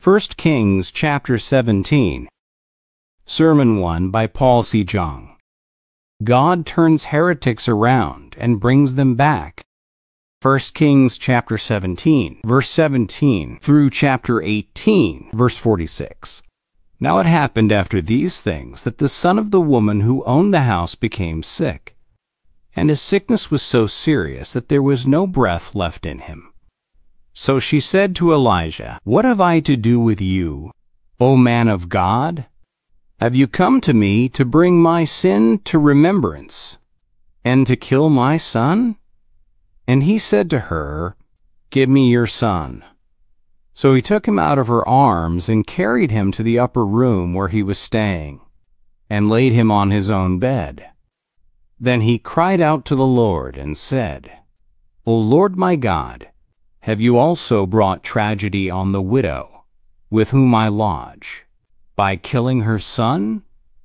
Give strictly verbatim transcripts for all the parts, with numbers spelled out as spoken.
First Kings chapter seventeen. Sermon one by Paul C. Jong. God turns heretics around and brings them back. First Kings chapter seventeen, verse seventeen through chapter eighteen, verse forty-six. Now it happened after these things that the son of the woman who owned the house became sick, and his sickness was so serious that there was no breath left in him. So she said to Elijah, "What have I to do with you, O man of God? Have you come to me to bring my sin to remembrance, and to kill my son?" And he said to her, "Give me your son." So he took him out of her arms and carried him to the upper room where he was staying, and laid him on his own bed. Then he cried out to the Lord and said, "O Lord my God, have you also brought tragedy on the widow with whom I lodge, by killing her son?"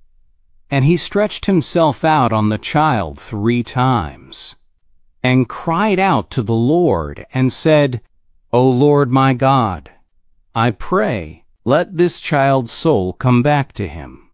And he stretched himself out on the child three times, and cried out to the Lord, and said, "O Lord my God, I pray, let this child's soul come back to him."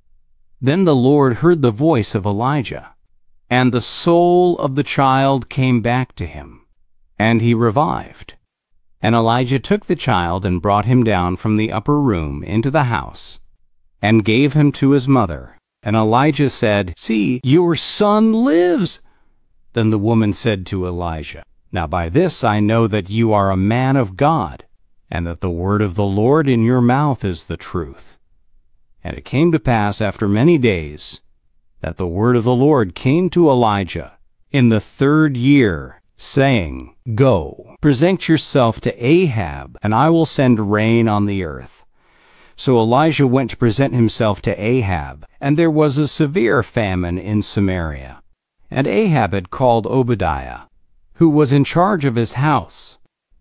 Then the Lord heard the voice of Elijah, and the soul of the child came back to him, and he revived. And Elijah took the child and brought him down from the upper room into the house, and gave him to his mother. And Elijah said, "See, your son lives." Then the woman said to Elijah, "Now by this I know that you are a man of God, and that the word of the Lord in your mouth is the truth." And it came to pass after many days that the word of the Lord came to Elijah in the third year, saying, "Go, present yourself to Ahab, and I will send rain on the earth." So Elijah went to present himself to Ahab, and there was a severe famine in Samaria. And Ahab had called Obadiah, who was in charge of his house.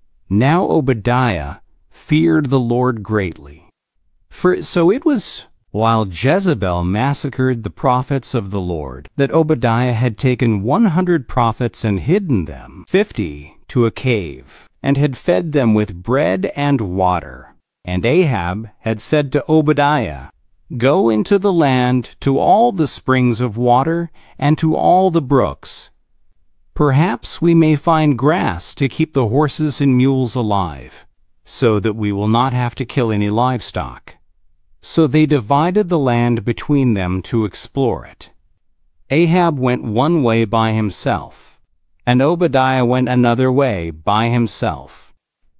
Now Obadiah feared the Lord greatly. For so it was, while Jezebel massacred the prophets of the Lord, that Obadiah had taken one hundred prophets and hidden them, fifty, to a cave, and had fed them with bread and water. And Ahab had said to Obadiah, "Go into the land to all the springs of water and to all the brooks. Perhaps we may find grass to keep the horses and mules alive, so that we will not have to kill any livestock." So they divided the land between them to explore it. Ahab went one way by himself, and Obadiah went another way by himself.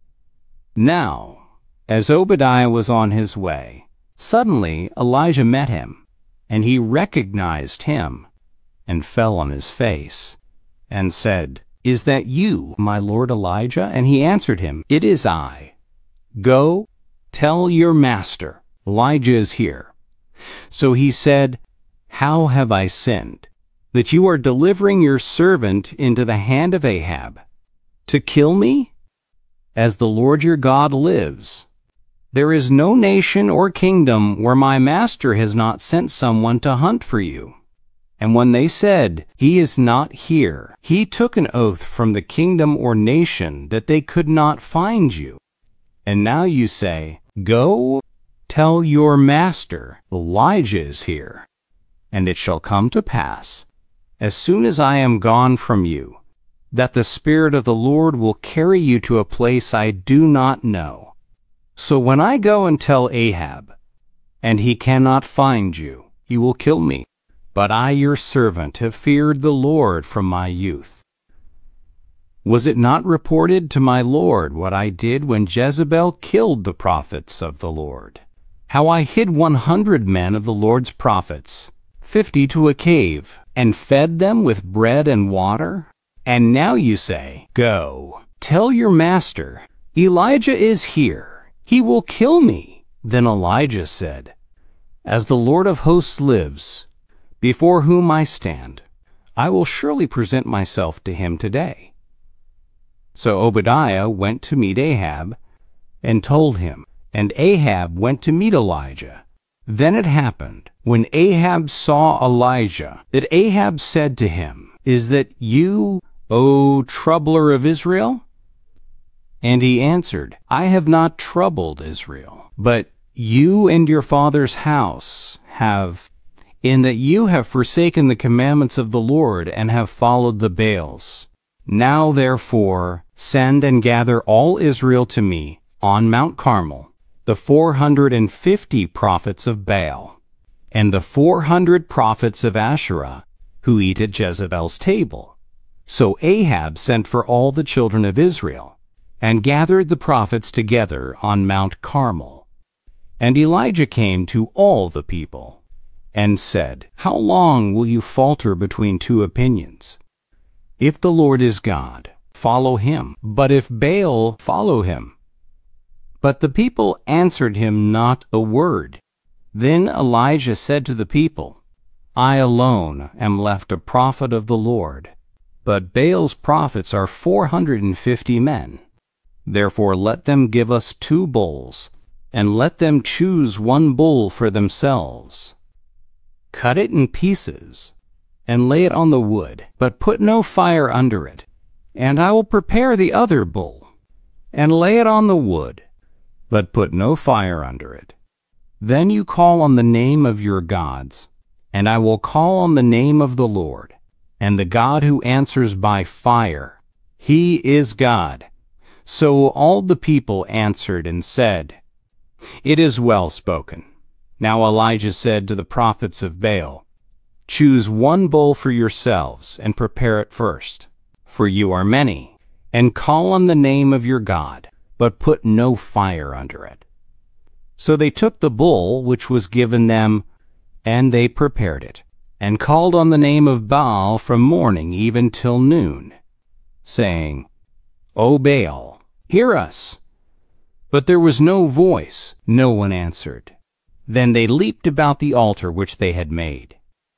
Now, as Obadiah was on his way, suddenly Elijah met him, and he recognized him, and fell on his face, and said, "Is that you, my lord Elijah?" And he answered him, "It is I. Go, tell your master, Elijah is here." So he said, "How have I sinned, that you are delivering your servant into the hand of Ahab, to kill me? As the Lord your God lives, there is no nation or kingdom where my master has not sent someone to hunt for you. And when they said, 'He is not here,' he took an oath from the kingdom or nation that they could not find you. And now you say, 'Go, tell your master, Elijah is here.' And it shall come to pass, as soon as I am gone from you, that the Spirit of the Lord will carry you to a place I do not know. So when I go and tell Ahab, and he cannot find you, he will kill me. But I, your servant, have feared the Lord from my youth. Was it not reported to my Lord what I did when Jezebel killed the prophets of the Lord? How I hid one hundred men of the Lord's prophets, fifty to a cave, and fed them with bread and water? And now you say, 'Go, tell your master, Elijah is here. He will kill me.' Then Elijah said, 'As the Lord of hosts lives, before whom I stand, I will surely present myself to him today.' So Obadiah went to meet Ahab, and told him, and Ahab went to meet Elijah. Then it happened, when Ahab saw Elijah, that Ahab said to him, 'Is that you, O troubler of Israel?' And he answered, I have not troubled Israel, but you and your father's house have, in that you have forsaken the commandments of the Lord and have followed the Baals. Now therefore send and gather all Israel to me on Mount Carmel, the four hundred and fifty prophets of Baal, and the four hundred prophets of Asherah, who eat at Jezebel's table. So Ahab sent for all the children of Israel, and gathered the prophets together on Mount Carmel. And Elijah came to all the people, and said, How long will you falter between two opinions? If the Lord is God, follow him, but if Baal, follow him. But the people answered him not a word. Then Elijah said to the people, I alone am left a prophet of the Lord, but Baal's prophets are four hundred and fifty men. Therefore let them give us two bulls, and let them choose one bull for themselves. Cut it in pieces, and lay it on the wood, but put no fire under it. And I will prepare the other bull, and lay it on the wood, but put no fire under it. Then you call on the name of your gods, and I will call on the name of the Lord, and the God who answers by fire. He is God. So all the people answered and said, It is well spoken. Now Elijah said to the prophets of Baal, Choose one bull for yourselves, and prepare it first, for you are many, and call on the name of your God, but put no fire under it. So they took the bull which was given them, and they prepared it, and called on the name of Baal from morning even till noon, saying, O Baal, hear us. But there was no voice, no one answered. Then they leaped about the altar which they had made.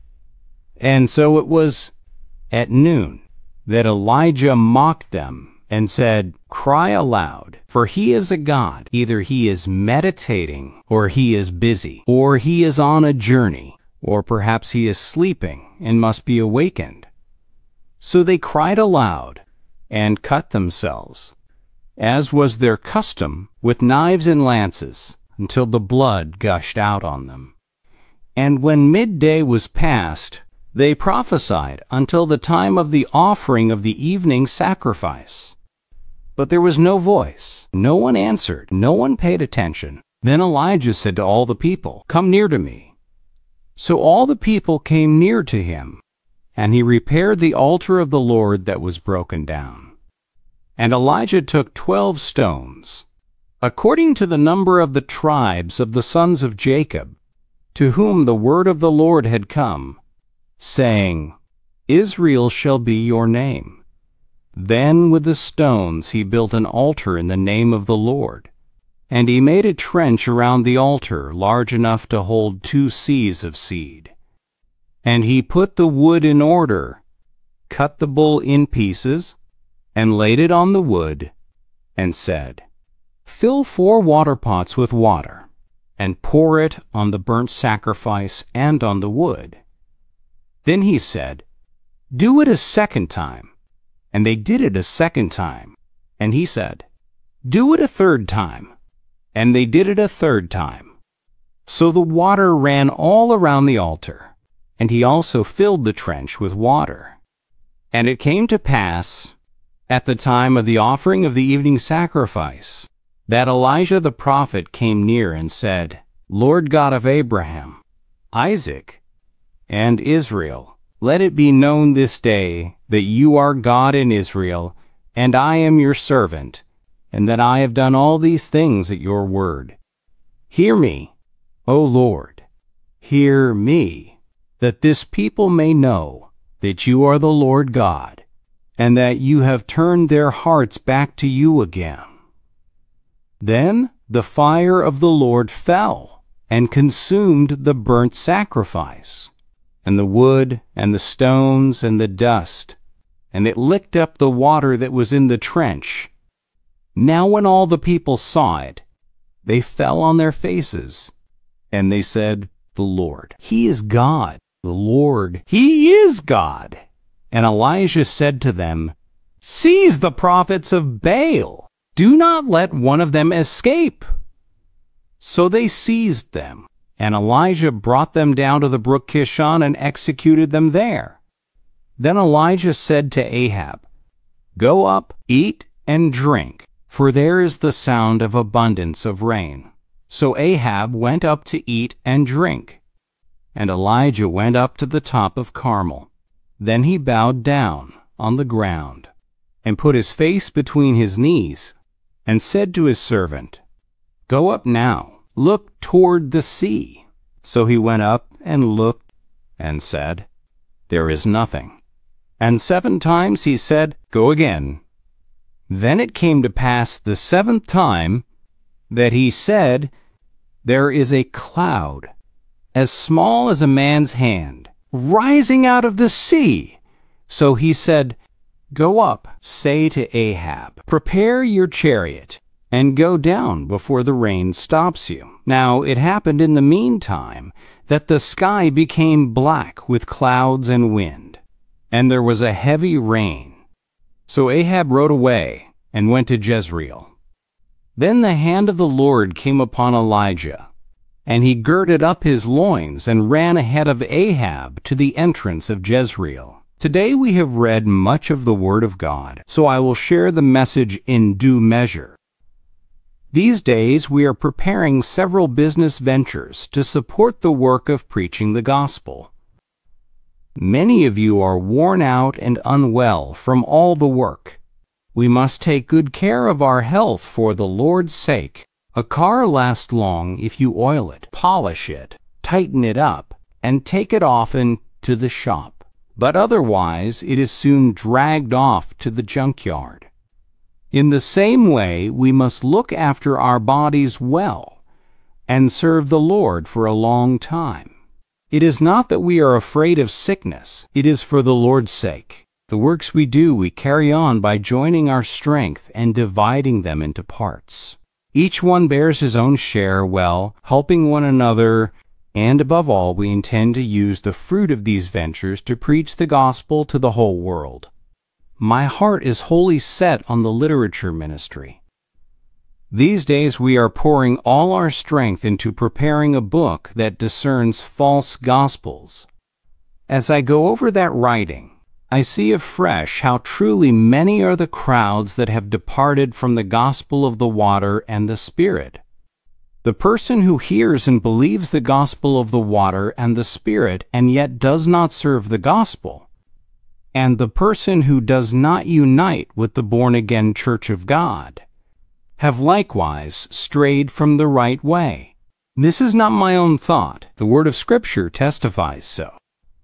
And so it was at noon that Elijah mocked them and said, Cry aloud, for he is a god. Either he is meditating, or he is busy, or he is on a journey, or perhaps he is sleeping and must be awakened. So they cried aloud and cut themselves, as was their custom, with knives and lances, until the blood gushed out on them. And when midday was past, they prophesied until the time of the offering of the evening sacrifice. But there was no voice, no one answered, no one paid attention. Then Elijah said to all the people, Come near to me. So all the people came near to him, and he repaired the altar of the Lord that was broken down. And Elijah took twelve stones, according to the number of the tribes of the sons of Jacob, to whom the word of the Lord had come, saying, Israel shall be your name. Then with the stones he built an altar in the name of the Lord, and he made a trench around the altar large enough to hold two seahs of seed. And he put the wood in order, cut the bull in pieces, and laid it on the wood, and said, Fill four water pots with water, and pour it on the burnt sacrifice and on the wood. Then he said, Do it a second time. And they did it a second time. And he said, Do it a third time. And they did it a third time. So the water ran all around the altar, and he also filled the trench with water. And it came to pass, at the time of the offering of the evening sacrifice, that Elijah the prophet came near and said, Lord God of Abraham, Isaac, and Israel, let it be known this day that you are God in Israel, and I am your servant, and that I have done all these things at your word. Hear me, O Lord, hear me, that this people may know that you are the Lord God, and that you have turned their hearts back to you again. Then the fire of the Lord fell and consumed the burnt sacrifice, and the wood, and the stones, and the dust, and it licked up the water that was in the trench. Now when all the people saw it, they fell on their faces, and they said, The Lord, He is God. The Lord, He is God. And Elijah said to them, Seize the prophets of Baal, "Do not let one of them escape." So they seized them, and Elijah brought them down to the brook Kishon and executed them there. Then Elijah said to Ahab, "Go up, eat and drink, for there is the sound of abundance of rain." So Ahab went up to eat and drink, and Elijah went up to the top of Carmel. Then he bowed down on the ground, and put his face between his knees, and said to his servant, "Go up now, look toward the sea." So he went up and looked, and said, "There is nothing." And seven times he said, "Go again." Then it came to pass the seventh time that he said, "There is a cloud, as small as a man's hand, rising out of the sea." So he said, "Go up, say to Ahab, prepare your chariot, and go down before the rain stops you." Now it happened in the meantime that the sky became black with clouds and wind, and there was a heavy rain. So Ahab rode away and went to Jezreel. Then the hand of the Lord came upon Elijah, and he girded up his loins and ran ahead of Ahab to the entrance of Jezreel. Today we have read much of the Word of God, so I will share the message in due measure. These days we are preparing several business ventures to support the work of preaching the gospel. Many of you are worn out and unwell from all the work. We must take good care of our health for the Lord's sake. A car lasts long if you oil it, polish it, tighten it up, and take it often to the shop. But otherwise it is soon dragged off to the junkyard. In the same way, we must look after our bodies well and serve the Lord for a long time. It is not that we are afraid of sickness. It is for the Lord's sake. The works we do, we carry on by joining our strength and dividing them into parts. Each one bears his own share well, helping one another, and above all, we intend to use the fruit of these ventures to preach the gospel to the whole world. My heart is wholly set on the literature ministry. These days we are pouring all our strength into preparing a book that discerns false gospels. As I go over that writing, I see afresh how truly many are the crowds that have departed from the gospel of the water and the Spirit. The person who hears and believes the gospel of the water and the Spirit and yet does not serve the gospel, and the person who does not unite with the born-again Church of God, have likewise strayed from the right way. This is not my own thought. The word of Scripture testifies so.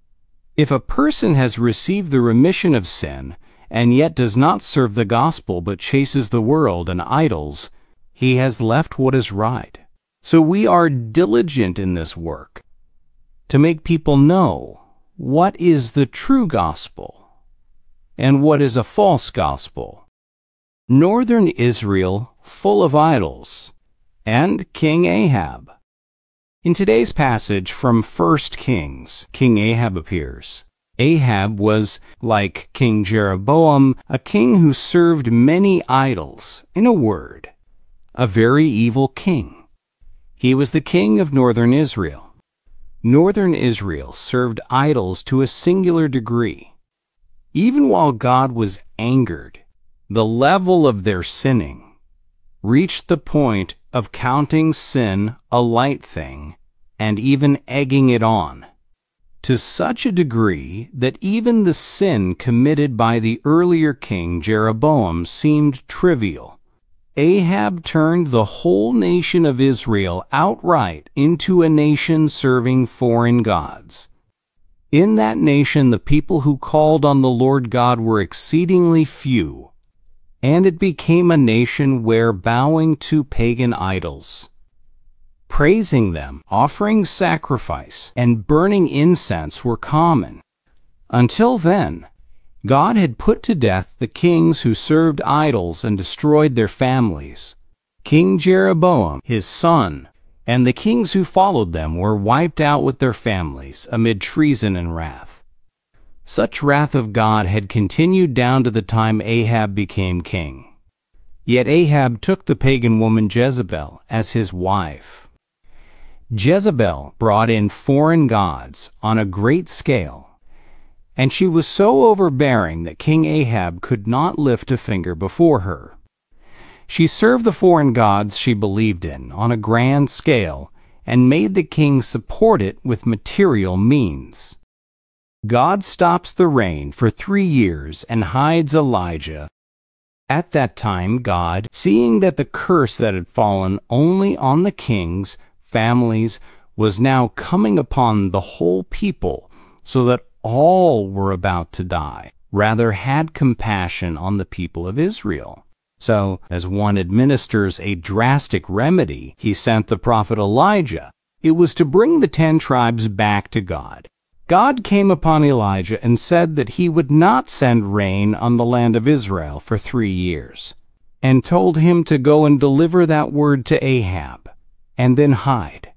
If a person has received the remission of sin and yet does not serve the gospel but chases the world and idols, he has left what is right. So we are diligent in this work to make people know what is the true gospel and what is a false gospel. Northern Israel full of idols, and King Ahab. In today's passage from First Kings, King Ahab appears. Ahab was, like King Jeroboam, a king who served many idols. In a word, a very evil king. He was the king of northern Israel. Northern Israel served idols to a singular degree. Even while God was angered, the level of their sinning reached the point of counting sin a light thing and even egging it on, to such a degree that even the sin committed by the earlier king Jeroboam seemed trivial. Ahab turned the whole nation of Israel outright into a nation serving foreign gods. In that nation, the people who called on the Lord God were exceedingly few, and it became a nation where bowing to pagan idols, praising them, offering sacrifice, and burning incense were common. Until then, God had put to death the kings who served idols and destroyed their families. King Jeroboam, his son, and the kings who followed them were wiped out with their families amid treason and wrath. Such wrath of God had continued down to the time Ahab became king. Yet Ahab took the pagan woman Jezebel as his wife. Jezebel brought in foreign gods on a great scale, and she was so overbearing that King Ahab could not lift a finger before her. She served the foreign gods she believed in on a grand scale and made the king support it with material means. God stops the rain for three years and hides Elijah. At that time, God, seeing that the curse that had fallen only on the kings, families, was now coming upon the whole people, so that all were about to die, rather had compassion on the people of Israel. So, as one administers a drastic remedy, he sent the prophet Elijah. It was to bring the ten tribes back to God. God came upon Elijah and said that he would not send rain on the land of Israel for three years, and told him to go and deliver that word to Ahab, and then hide.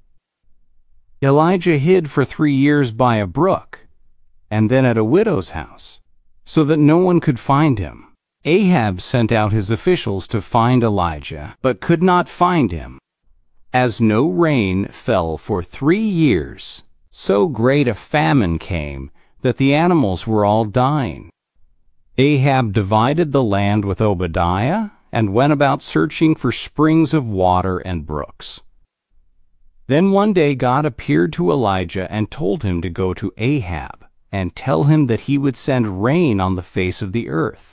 Elijah hid for three years by a brook, and then at a widow's house, so that no one could find him. Ahab sent out his officials to find Elijah, but could not find him. As no rain fell for three years, so great a famine came that the animals were all dying. Ahab divided the land with Obadiah and went about searching for springs of water and brooks. Then one day God appeared to Elijah and told him to go to Ahab and tell him that he would send rain on the face of the earth.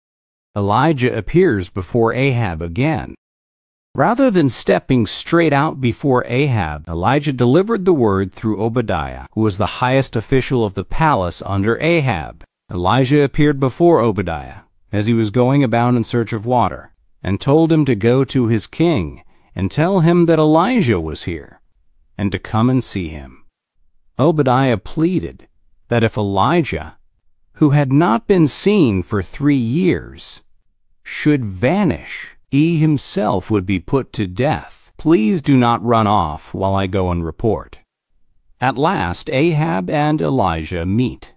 Elijah appears before Ahab again. Rather than stepping straight out before Ahab, Elijah delivered the word through Obadiah, who was the highest official of the palace under Ahab. Elijah appeared before Obadiah as he was going about in search of water, and told him to go to his king and tell him that Elijah was here, and to come and see him. Obadiah pleaded that if Elijah, who had not been seen for three years, should vanish, he himself would be put to death. Please do not run off while I go and report. At last Ahab and Elijah meet.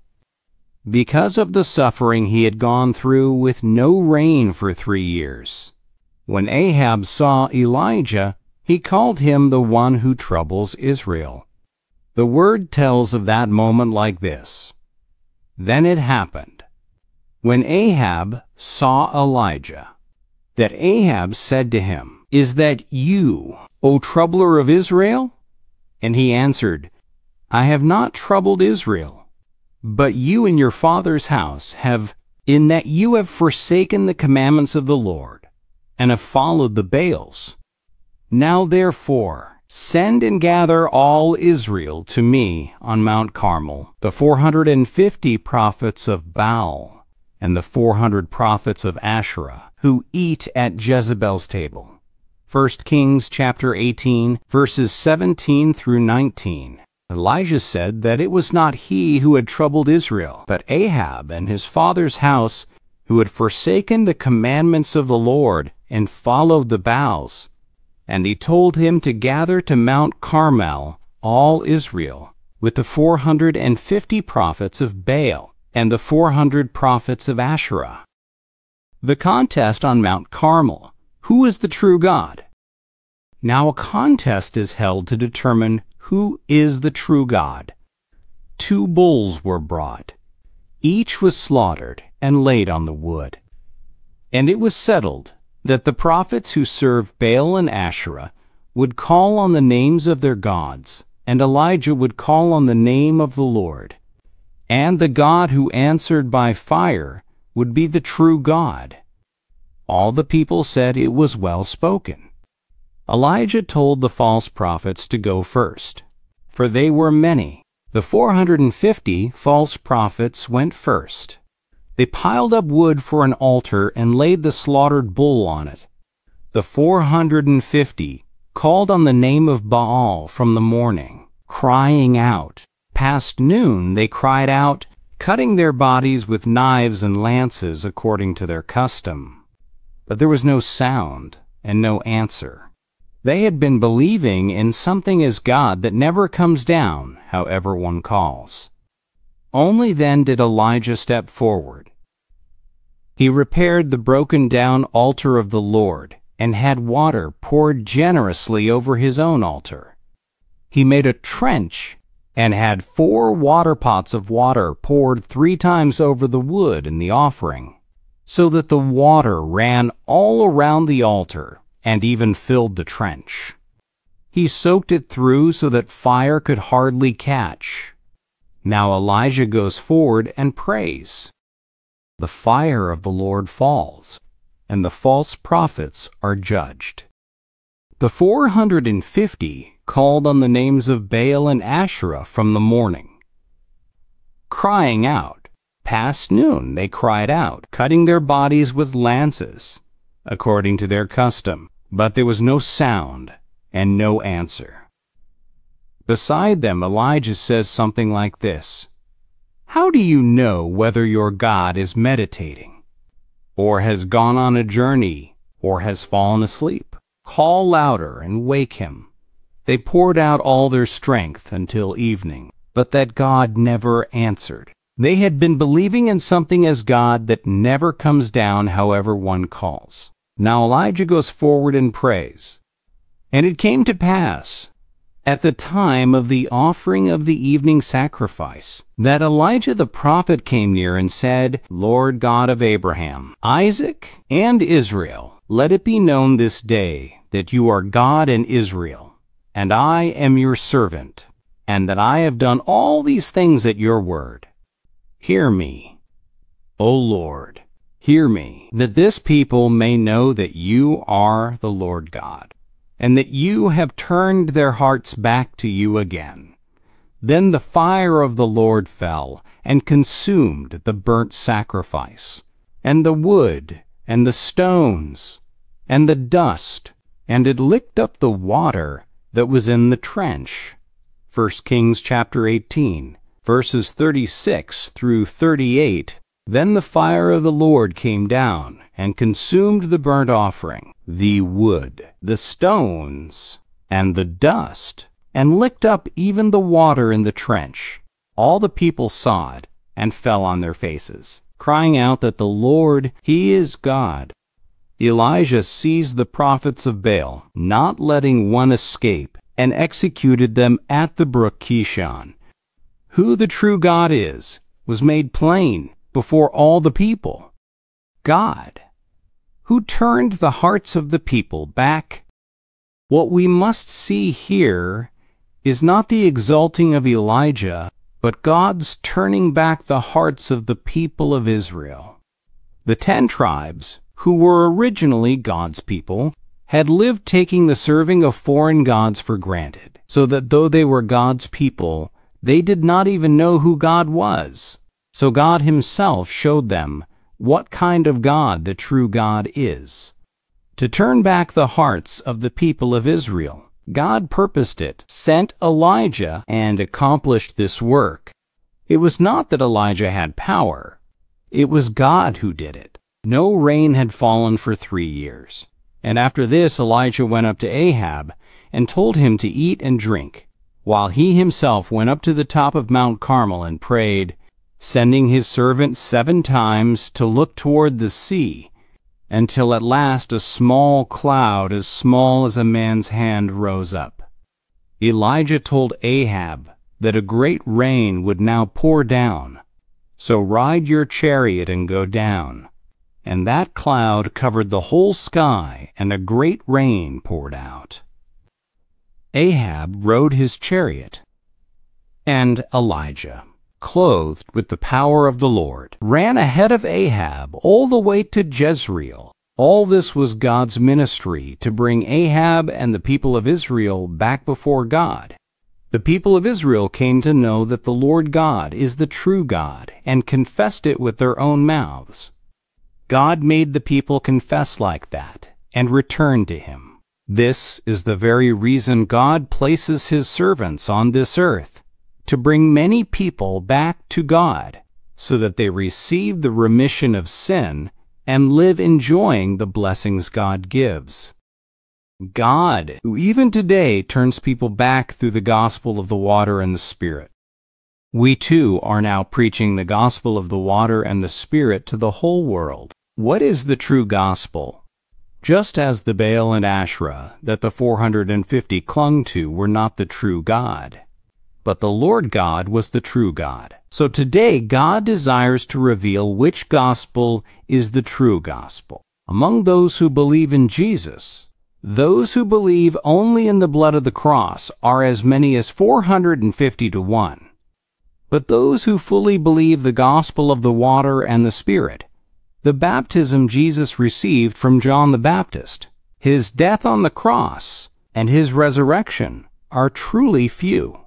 Because of the suffering he had gone through with no rain for three years, when Ahab saw Elijah, he called him the one who troubles Israel. The word tells of that moment like this: Then it happened, when Ahab saw Elijah, that Ahab said to him, Is that you, O troubler of Israel? And he answered, I have not troubled Israel, but you and your father's house have, in that you have forsaken the commandments of the Lord, and have followed the Baals. Now therefore, send and gather all Israel to me on Mount Carmel, the four hundred and fifty prophets of Baal, and the four hundred prophets of Asherah, who eat at Jezebel's table. First Kings chapter eighteen, verses seventeen through nineteen. Elijah said that it was not he who had troubled Israel, but Ahab and his father's house, who had forsaken the commandments of the Lord and followed the Baals. And he told him to gather to Mount Carmel all Israel, with the four hundred and fifty prophets of Baal and the four hundred prophets of Asherah. The contest on Mount Carmel. Who is the true God? Now a contest is held to determine who is the true God. Two bulls were brought. Each was slaughtered and laid on the wood. And it was settled that the prophets who served Baal and Asherah would call on the names of their gods, and Elijah would call on the name of the Lord. And the God who answered by fire would be the true God. All the people said it was well spoken. Elijah told the false prophets to go first, for they were many. The four hundred and fifty false prophets went first. They piled up wood for an altar and laid the slaughtered bull on it. The four hundred and fifty called on the name of Baal from the morning, crying out. Past noon they cried out, cutting their bodies with knives and lances according to their custom. But there was no sound and no answer. They had been believing in something as God that never comes down, however one calls. Only then did Elijah step forward. He repaired the broken-down altar of the Lord and had water poured generously over his own altar. He made a trench and had four water pots of water poured three times over the wood in the offering, so that the water ran all around the altar and even filled the trench. He soaked it through so that fire could hardly catch. Now Elijah goes forward and prays. The fire of the Lord falls, and the false prophets are judged. The four hundred and fifty called on the names of Baal and Asherah from the morning, crying out. Past noon they cried out, cutting their bodies with lances, according to their custom, but there was no sound and no answer. Beside them, Elijah says something like this: How do you know whether your God is meditating, or has gone on a journey, or has fallen asleep? Call louder and wake him. They poured out all their strength until evening, but that God never answered. They had been believing in something as God that never comes down however one calls. Now Elijah goes forward and prays. And it came to pass, at the time of the offering of the evening sacrifice, that Elijah the prophet came near and said, Lord God of Abraham, Isaac, and Israel, let it be known this day that you are God in Israel, and I am your servant, and that I have done all these things at your word. Hear me, O Lord, hear me, that this people may know that you are the Lord God, and that you have turned their hearts back to you again. Then the fire of the Lord fell and consumed the burnt sacrifice, and the wood, and the stones, and the dust, and it licked up the water that was in the trench. First Kings chapter eighteen, verses thirty-six through thirty-eight. Then the fire of the Lord came down and consumed the burnt offering, the wood, the stones, and the dust, and licked up even the water in the trench. All the people saw it and fell on their faces, crying out that the Lord, He is God. Elijah seized the prophets of Baal, not letting one escape, and executed them at the brook Kishon. Who the true God is was made plain before all the people. God, who turned the hearts of the people back. What we must see here is not the exalting of Elijah, but God's turning back the hearts of the people of Israel. The ten tribes, who were originally God's people, had lived taking the serving of foreign gods for granted, so that though they were God's people, they did not even know who God was. So God Himself showed them what kind of God the true God is. To turn back the hearts of the people of Israel, God purposed it, sent Elijah, and accomplished this work. It was not that Elijah had power. It was God who did it. No rain had fallen for three years. And after this Elijah went up to Ahab and told him to eat and drink, while he himself went up to the top of Mount Carmel and prayed, sending his servant seven times to look toward the sea, until at last a small cloud as small as a man's hand rose up. Elijah told Ahab that a great rain would now pour down, so ride your chariot and go down. And that cloud covered the whole sky, and a great rain poured out. Ahab rode his chariot, and Elijah, clothed with the power of the Lord, ran ahead of Ahab all the way to Jezreel. All this was God's ministry to bring Ahab and the people of Israel back before God. The people of Israel came to know that the Lord God is the true God and confessed it with their own mouths. God made the people confess like that and return to Him. This is the very reason God places His servants on this earth, to bring many people back to God, so that they receive the remission of sin and live enjoying the blessings God gives. God, who even today turns people back through the gospel of the water and the Spirit. We too are now preaching the gospel of the water and the Spirit to the whole world. What is the true gospel? Just as the Baal and Asherah that the four hundred fifty clung to were not the true God, but the Lord God was the true God. So today God desires to reveal which gospel is the true gospel. Among those who believe in Jesus, those who believe only in the blood of the cross are as many as four hundred fifty to one. But those who fully believe the gospel of the water and the Spirit, the baptism Jesus received from John the Baptist, his death on the cross, and his resurrection are truly few.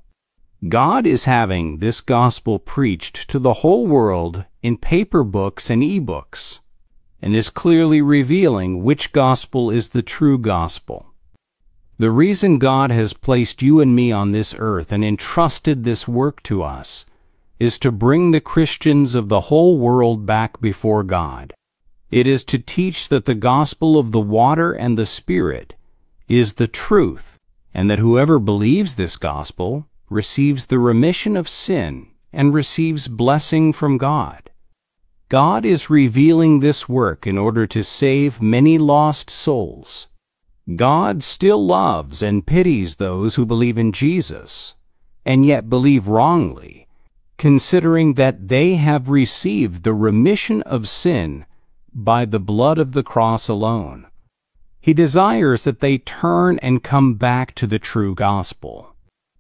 God is having this gospel preached to the whole world in paper books and e-books, and is clearly revealing which gospel is the true gospel. The reason God has placed you and me on this earth and entrusted this work to us is to bring the Christians of the whole world back before God. It is to teach that the gospel of the water and the Spirit is the truth, and that whoever believes this gospel receives the remission of sin and receives blessing from God. God is revealing this work in order to save many lost souls. God still loves and pities those who believe in Jesus, and yet believe wrongly, considering that they have received the remission of sin by the blood of the cross alone. He desires that they turn and come back to the true gospel.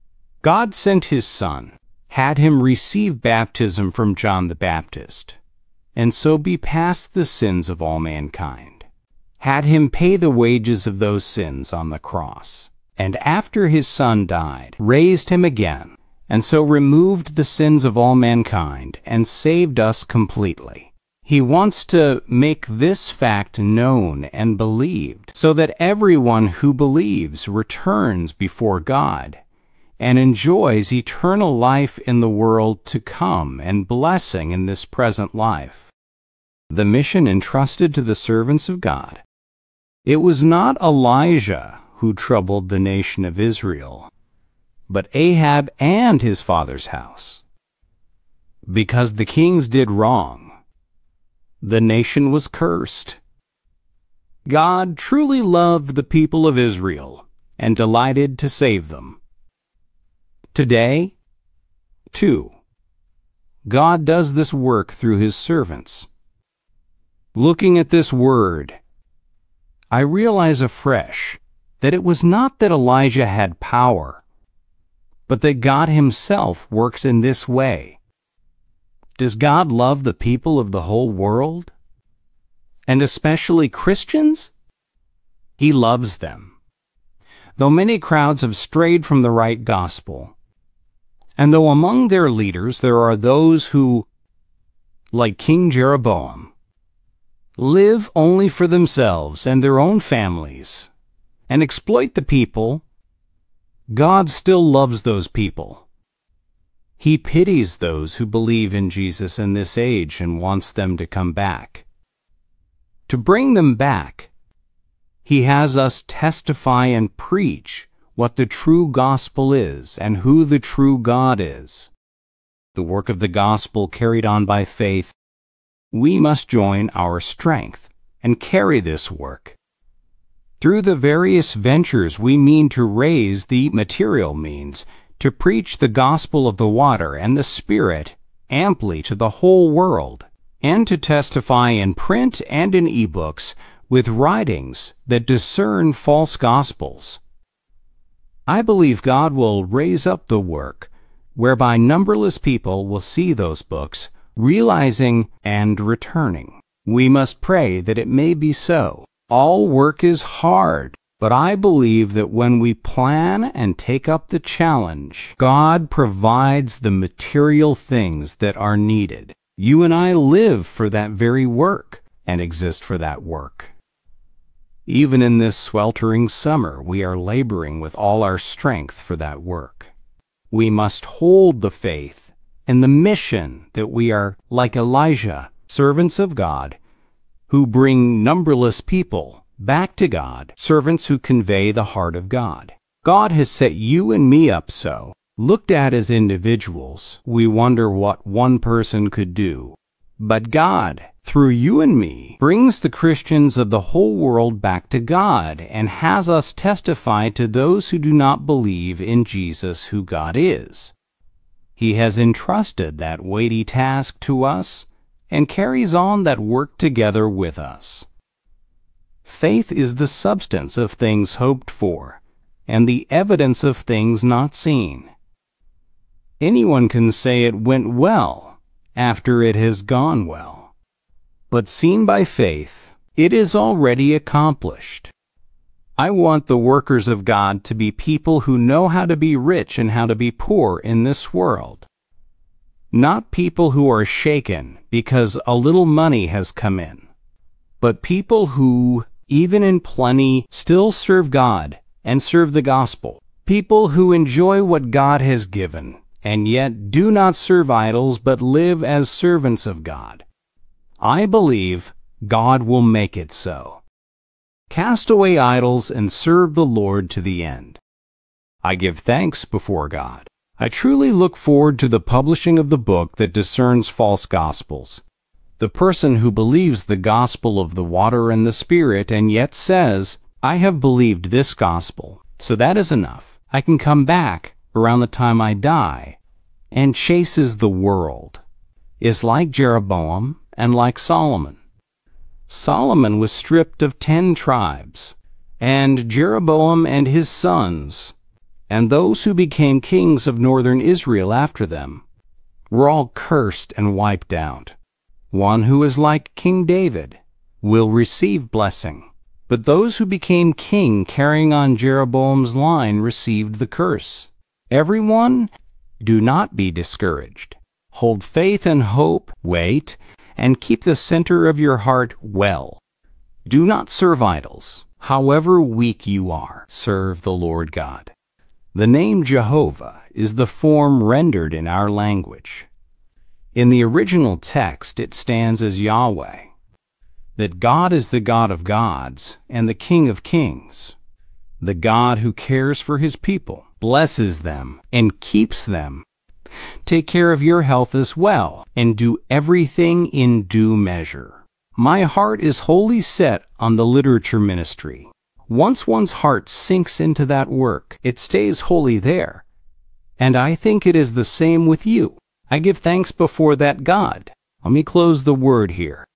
God sent his Son, had him receive baptism from John the Baptist, and so be past the sins of all mankind, had him pay the wages of those sins on the cross, and after his Son died, raised him again, and so removed the sins of all mankind and saved us completely. He wants to make this fact known and believed so that everyone who believes returns before God and enjoys eternal life in the world to come and blessing in this present life. The mission entrusted to the servants of God. It was not Elijah who troubled the nation of Israel, but Ahab and his father's house. Because the kings did wrong, the nation was cursed. God truly loved the people of Israel and delighted to save them. Today, too, God does this work through his servants. Looking at this word, I realize afresh that it was not that Elijah had power, but that God himself works in this way. Does God love the people of the whole world, and especially Christians? He loves them. Though many crowds have strayed from the right gospel, and though among their leaders there are those who, like King Jeroboam, live only for themselves and their own families, and exploit the people, God still loves those people. He pities those who believe in Jesus in this age and wants them to come back. To bring them back, he has us testify and preach what the true gospel is and who the true God is. The work of the gospel carried on by faith, we must join our strength and carry this work. Through the various ventures we mean to raise the material means to preach the gospel of the water and the Spirit amply to the whole world, and to testify in print and in e-books with writings that discern false gospels. I believe God will raise up the work whereby numberless people will see those books, realizing and returning. We must pray that it may be so. All work is hard, but I believe that when we plan and take up the challenge, God provides the material things that are needed. You and I live for that very work and exist for that work. Even in this sweltering summer, we are laboring with all our strength for that work. We must hold the faith and the mission that we are, like Elijah, servants of God, who bring numberless people back to God, servants who convey the heart of God. God has set you and me up so, looked at as individuals, we wonder what one person could do, But God, through you and me, brings the Christians of the whole world back to God and has us testify to those who do not believe in Jesus who God is. He has entrusted that weighty task to us and carries on that work together with us. Faith is the substance of things hoped for and the evidence of things not seen. Anyone can say it went well after it has gone well. But seen by faith, it is already accomplished. I want the workers of God to be people who know how to be rich and how to be poor in this world. Not people who are shaken because a little money has come in, but people who, even in plenty, still serve God and serve the gospel. People who enjoy what God has given and yet do not serve idols but live as servants of God. I believe God will make it so. Cast away idols and serve the Lord to the end. I give thanks before God. I truly look forward to the publishing of the book that discerns false gospels. The person who believes the gospel of the water and the Spirit and yet says, I have believed this gospel, so that is enough. I can come back around the time I die, and chases the world, is like Jeroboam and like Solomon. Solomon was stripped of ten tribes, and Jeroboam and his sons, and those who became kings of northern Israel after them, were all cursed and wiped out. One who is like King David will receive blessing, but those who became king carrying on Jeroboam's line received the curse. Everyone, do not be discouraged. Hold faith and hope, wait, and keep the center of your heart well. Do not serve idols. However weak you are, serve the Lord God. The name Jehovah is the form rendered in our language. In the original text, it stands as Yahweh, that God is the God of gods and the King of kings, the God who cares for his people, blesses them, and keeps them. Take care of your health as well, and do everything in due measure. My heart is wholly set on the literature ministry. Once one's heart sinks into that work, it stays wholly there. And I think it is the same with you. I give thanks before that God. Let me close the word here.